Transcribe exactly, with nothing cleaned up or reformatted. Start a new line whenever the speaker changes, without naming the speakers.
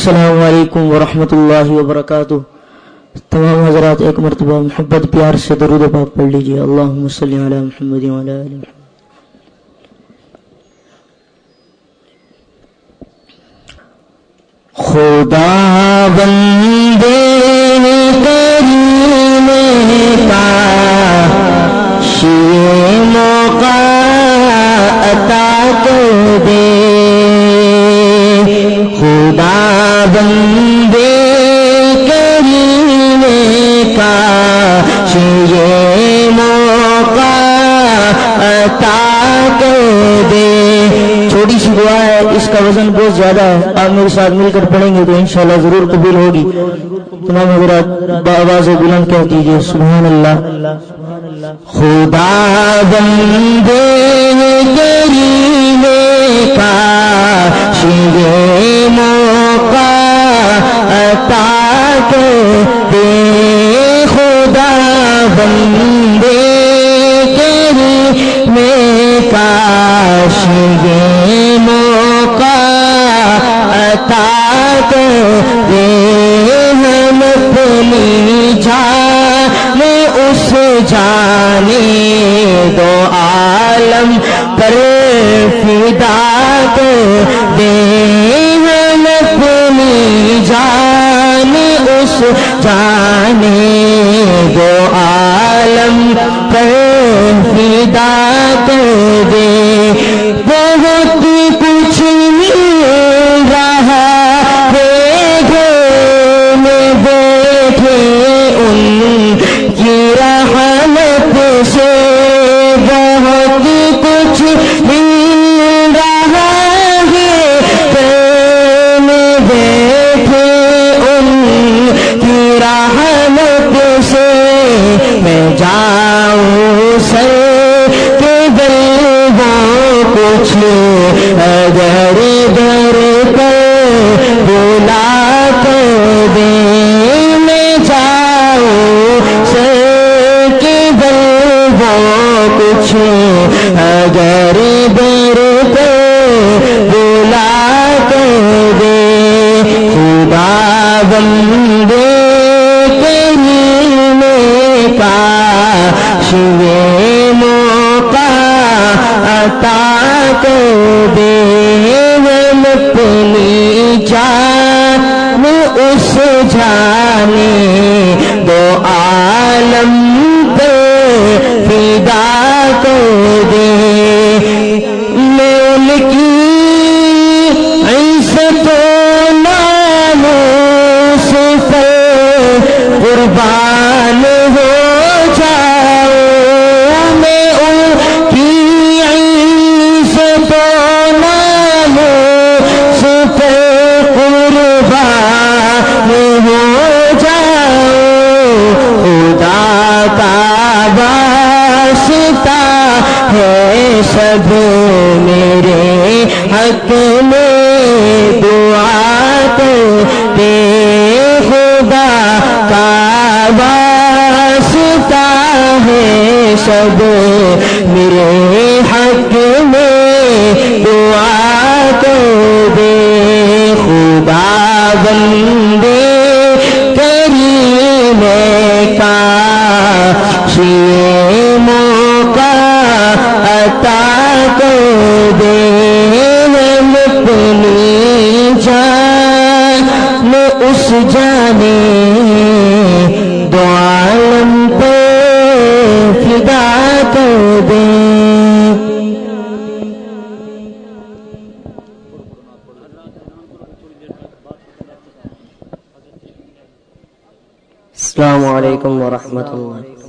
السلام علیکم ورحمۃ اللہ وبرکاتہ. تمام حضرات ایک مرتبہ محبت پیار سے درود پاک پڑھ لیجیے. اللہم صلی علی محمد وعلی آل محمد. خدا بندے کریم کا یہ موقع عطا کر دے. خدا بندے کریم کا یہ موقع عطا کر دے. چھوٹی سی دعا ہے, اس کا وزن بہت زیادہ ہے. آپ میرے ساتھ مل کر پڑھیں گے تو انشاءاللہ ضرور قبول ہوگی. تمام حضرات بآواز بلند کہہ دیجیے سبحان اللہ. خدا بندے کریم کا یہ موقع عطا کر دے. خدا بندے کریم کا یہ موقع عطا کر دے. ہم اپنی جان اس جانے دو عالم پر فدا کر دے. ہم اپنی جان اس جانے دو عالم پر فدا کر دے. بہت کچھ مل رہا ہے گھر میں بیٹھے ان کی رحمت سے. بہت کچھ مل رہا ہے گھر میں بیٹھے ان کی رحمت سے. میں جاؤں سر کے بل وہ کچھ اگر در پر بلا کر دے. میں جاؤں سر کے بل وہ کچھ اگر در پر بلا کر دے. خدا بندے کریم کا یہ موقع عطا کر دے. ہم اپنی جان اس جانے دو عالم پہ فدا کر دے. میں ان کی عزت و ناموس پر قربان ہو جاؤں. میں ان کی عزت و ناموس پر قربان ہو جاؤں. خدا کا واسطہ ہے سب میرے حق میں دعا کرتے. خدا کا واسطہ ہے سب میرے حق میں دعا کر دے. خدا بندے کریم کا یہ موقع عطا کر دے. ہم اپنی جان اس جانے دو عالم پہ فدا کر دے. السلام علیکم ورحمۃ اللہ.